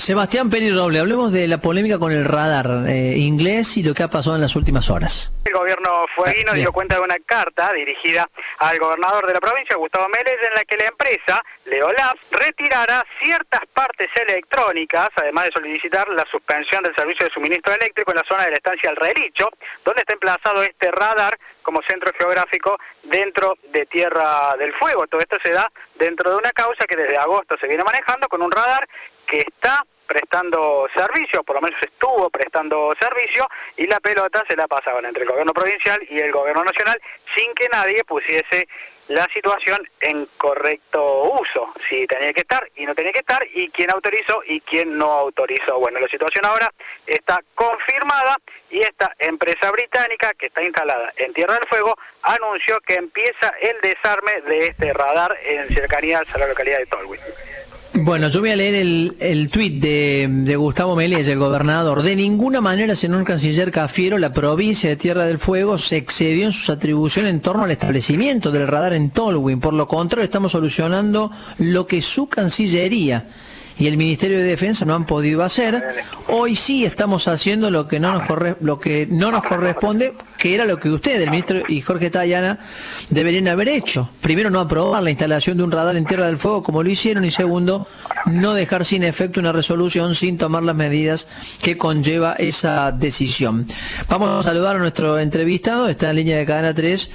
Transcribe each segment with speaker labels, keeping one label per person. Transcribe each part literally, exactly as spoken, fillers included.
Speaker 1: Sebastián Peniroble, hablemos de la polémica con el radar eh, inglés y lo que ha pasado en las últimas horas.
Speaker 2: El gobierno fueguino dio cuenta de una carta dirigida al gobernador de la provincia, Gustavo Vélez, en la que la empresa, Leolabs, retirará ciertas partes electrónicas, además de solicitar la suspensión del servicio de suministro eléctrico en la zona de la estancia El Relicho, donde está emplazado este radar como centro geográfico dentro de Tierra del Fuego. Todo esto se da dentro de una causa que desde agosto se viene manejando con un radar que está prestando servicio, por lo menos estuvo prestando servicio, y la pelota se la pasaban entre el gobierno provincial y el gobierno nacional sin que nadie pusiese la situación en correcto uso, si tenía que estar y no tenía que estar, y quién autorizó y quién no autorizó. Bueno, la situación ahora está confirmada y esta empresa británica que está instalada en Tierra del Fuego anunció que empieza el desarme de este radar en cercanías a la localidad de Tolwyn.
Speaker 1: Bueno, yo voy a leer el, el tuit de, de Gustavo Vélez, el gobernador. De ninguna manera, señor canciller Cafiero, la provincia de Tierra del Fuego se excedió en sus atribuciones en torno al establecimiento del radar en Tolwyn. Por lo contrario, estamos solucionando lo que su Cancillería y el Ministerio de Defensa no han podido hacer. Hoy sí estamos haciendo lo que no nos corre, lo que no nos corresponde, que era lo que usted, el ministro y Jorge Tayana, deberían haber hecho. Primero, no aprobar la instalación de un radar en Tierra del Fuego como lo hicieron, y segundo, no dejar sin efecto una resolución sin tomar las medidas que conlleva esa decisión. Vamos a saludar a nuestro entrevistado, está en línea de Cadena tres,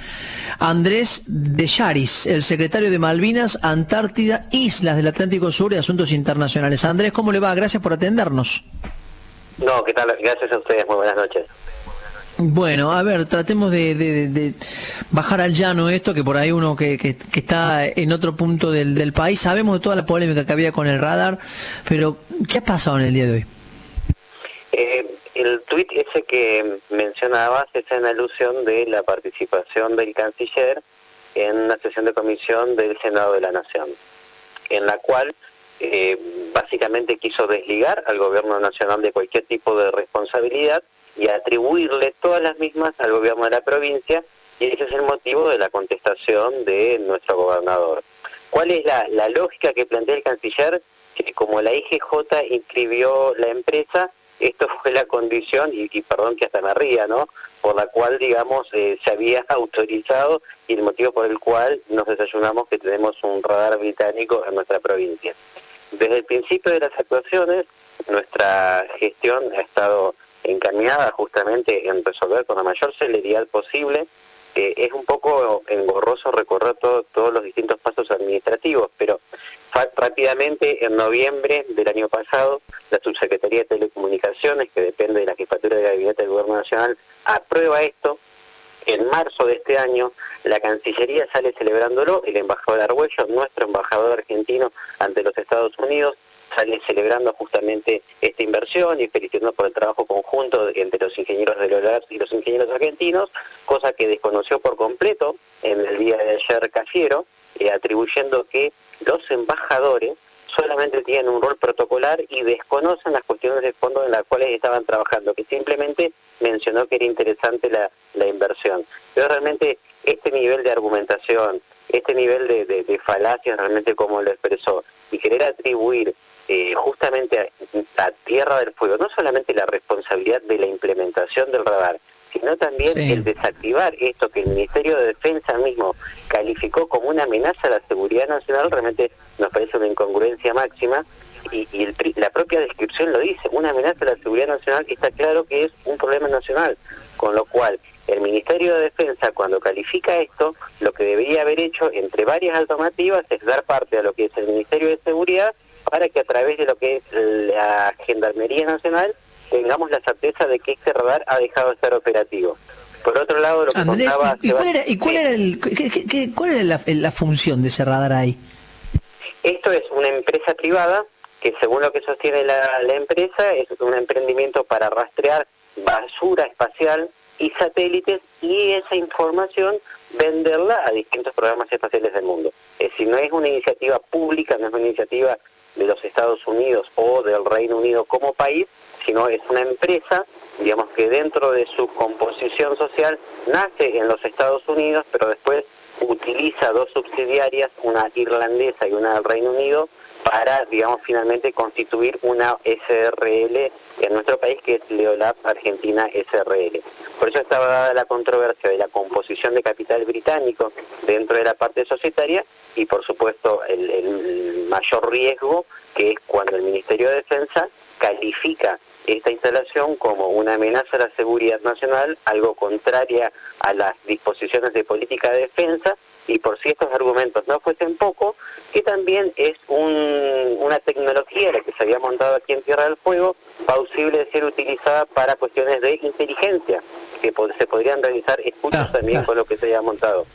Speaker 1: Andrés de Yaris, el secretario de Malvinas, Antártida, Islas del Atlántico Sur y Asuntos Internacionales. Andrés, ¿cómo le va? Gracias por atendernos.
Speaker 3: No, ¿qué tal? Gracias a ustedes, muy buenas noches.
Speaker 1: Bueno, a ver, tratemos de, de, de bajar al llano esto, que por ahí uno que, que, que está en otro punto del, del país, sabemos de toda la polémica que había con el radar, pero ¿qué ha pasado en el día de hoy?
Speaker 3: Eh, el tuit ese que mencionabas es en alusión de la participación del canciller en una sesión de comisión del Senado de la Nación, en la cual eh, básicamente quiso desligar al gobierno nacional de cualquier tipo de responsabilidad y atribuirle todas las mismas al gobierno de la provincia, y ese es el motivo de la contestación de nuestro gobernador. ¿Cuál es la, la lógica que plantea el canciller? Que como la I G J inscribió la empresa, esto fue la condición, y, y perdón que hasta me ría, ¿no?, por la cual, digamos, eh, se había autorizado, y el motivo por el cual nos desayunamos que tenemos un radar británico en nuestra provincia. Desde el principio de las actuaciones, nuestra gestión ha estado encaminada justamente en resolver con la mayor celeridad posible. Eh, es un poco engorroso recorrer todo, todos los distintos pasos administrativos, pero rápidamente, en noviembre del año pasado, la Subsecretaría de Telecomunicaciones, que depende de la Jefatura de Gabinete del Gobierno Nacional, aprueba esto. En marzo de este año, la Cancillería sale celebrándolo, el embajador Argüello, nuestro embajador argentino ante los Estados Unidos, sale celebrando justamente esta inversión y felicitando por el trabajo conjunto entre los ingenieros de Leolabs y los ingenieros argentinos, cosa que desconoció por completo en el día de ayer Cafiero, eh, atribuyendo que los embajadores solamente tienen un rol protocolar y desconocen las cuestiones de fondo en las cuales estaban trabajando, que simplemente mencionó que era interesante la, la inversión. Pero realmente este nivel de argumentación, este nivel de, de, de falacias, realmente como lo expresó, y querer atribuir eh, justamente a, a Tierra del Fuego no solamente la responsabilidad de la implementación del radar, sino también sí. el desactivar esto que el Ministerio de Defensa mismo calificó como una amenaza a la seguridad nacional, realmente nos parece una incongruencia máxima, y, y el, la propia descripción lo dice, una amenaza a la seguridad nacional, que está claro que es un problema nacional, con lo cual el Ministerio de Defensa, cuando califica esto, lo que debería haber hecho, entre varias alternativas, es dar parte a lo que es el Ministerio de Seguridad, para que a través de lo que es la Gendarmería Nacional tengamos la certeza de que este radar ha dejado de estar operativo. Por otro lado, lo que
Speaker 1: Andrés,
Speaker 3: contaba...
Speaker 1: ¿y cuál era, y cuál era, el, qué, qué, qué, cuál era la, la función de ese radar ahí?
Speaker 3: Esto es una empresa privada que, según lo que sostiene la, la empresa, es un emprendimiento para rastrear basura espacial y satélites, y esa información venderla a distintos programas espaciales del mundo. Es decir, no es una iniciativa pública, no es una iniciativa de los Estados Unidos o del Reino Unido como país, sino es una empresa, digamos, que dentro de su composición social nace en los Estados Unidos, pero después utiliza dos subsidiarias, una irlandesa y una del Reino Unido, para, digamos, finalmente constituir una S R L en nuestro país, que es Leolab Argentina S R L. Por eso estaba dada la controversia de la composición de capital británico dentro de la parte societaria y, por supuesto, el, el mayor riesgo, que es cuando el Ministerio de Defensa califica esta instalación como una amenaza a la seguridad nacional, algo contraria a las disposiciones de política de defensa, y por si estos argumentos no fuesen poco, que también es un, una tecnología la que se había montado aquí en Tierra del Fuego, plausible de ser utilizada para cuestiones de inteligencia, que se podrían realizar escuchas ah, también ah. con lo que se había montado.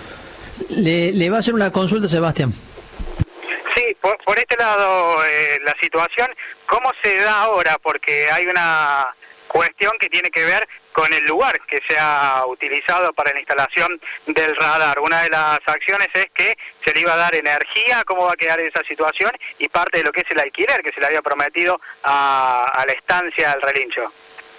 Speaker 1: Le, le va a hacer una consulta, Sebastián.
Speaker 2: Sí, por, por este lado, eh, la situación, ¿cómo se da ahora? Porque hay una cuestión que tiene que ver con el lugar que se ha utilizado para la instalación del radar. Una de las acciones es que se le iba a dar energía. ¿Cómo va a quedar esa situación? Y parte de lo que es el alquiler que se le había prometido a, a la estancia del Relincho.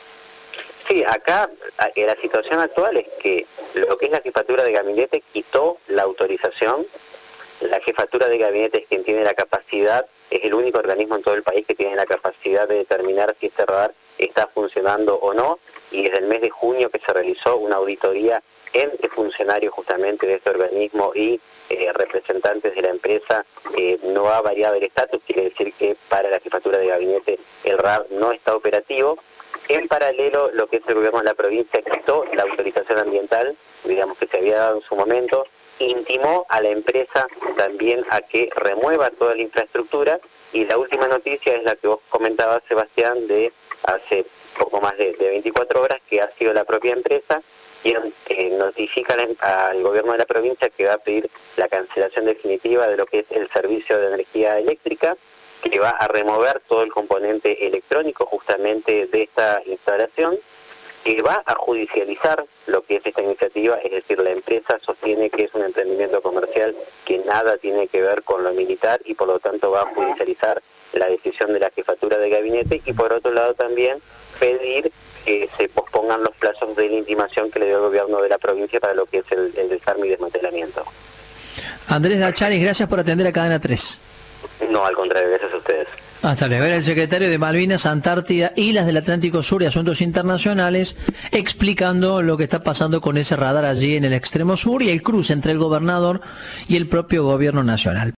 Speaker 3: Sí, acá la situación actual es que lo que es la jefatura de gabinete quitó la autorización. La jefatura de gabinete es quien tiene la capacidad, es el único organismo en todo el país que tiene la capacidad de determinar si este radar está funcionando o no, y desde el mes de junio que se realizó una auditoría entre funcionarios justamente de este organismo y eh, representantes de la empresa, eh, no ha variado el estatus, quiere decir que para la jefatura de gabinete el radar no está operativo. En paralelo, lo que es el gobierno de la provincia quitó la autorización ambiental, digamos que se había dado en su momento, intimó a la empresa también a que remueva toda la infraestructura, y la última noticia es la que vos comentabas, Sebastián, de hace poco más de, de veinticuatro horas, que ha sido la propia empresa quien eh, notifica al gobierno de la provincia que va a pedir la cancelación definitiva de lo que es el servicio de energía eléctrica, que va a remover todo el componente electrónico justamente de esta instalación, que va a judicializar lo que es esta iniciativa, es decir, la empresa sostiene que es un emprendimiento comercial que nada tiene que ver con lo militar y por lo tanto va a judicializar la decisión de la jefatura de gabinete, y por otro lado también pedir que se pospongan los plazos de la intimación que le dio el gobierno de la provincia para lo que es el, el desarme y desmantelamiento.
Speaker 1: Andrés Dacharis, gracias por atender a Cadena tres.
Speaker 3: No, al contrario, gracias a ustedes.
Speaker 1: Hasta luego. Era el secretario de Malvinas, Antártida, Islas del Atlántico Sur y Asuntos Internacionales, explicando lo que está pasando con ese radar allí en el extremo sur y el cruce entre el gobernador y el propio gobierno nacional.